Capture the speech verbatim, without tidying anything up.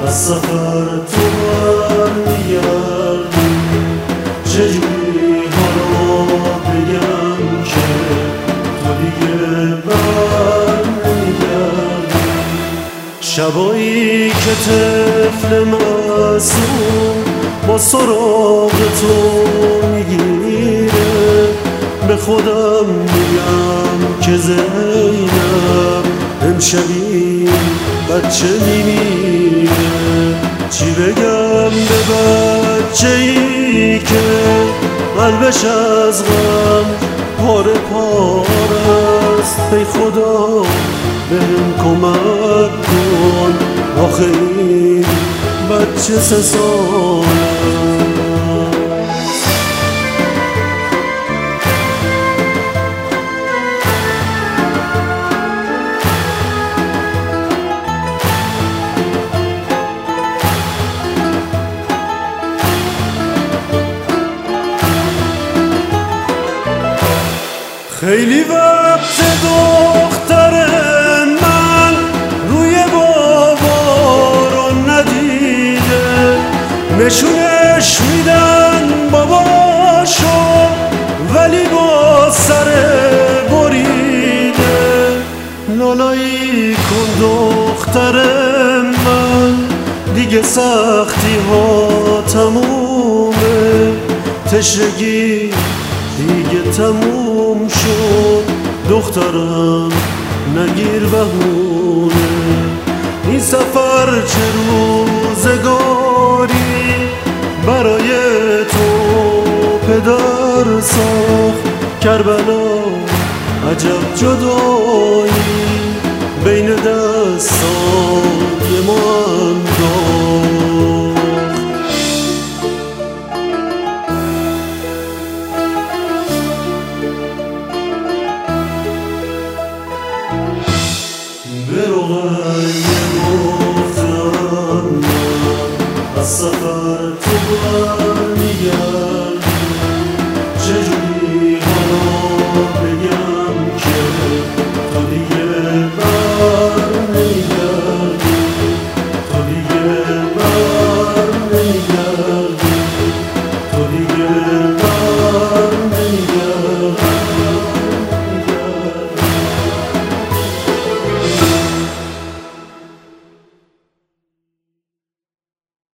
از سفر تو برمیگردی، چجوری حالا بگم که تو دیگه برمیگردی. شبایی که طفل معصوم با سراغ تو میگیره، به خودم میگم که زینب امشبی بچه میمیره. چی بگم به بچه ای که قلبش از غم پاره پارست؟ ای خدا بهم کمک کن، آخه این بچه سه ساله. خیلی وقت دختر من روی بابا رو ندیده، نشونش میدن باباشو ولی با سر بریده. لالایی کن دختر من، دیگه سختی ها تمومه، تشنگی دیگه تموم شد. دخترم نگیر بهونه، این سفر چه روزگاری برای تو پدر ساخت. کربلا عجب جدایی بین دستای ما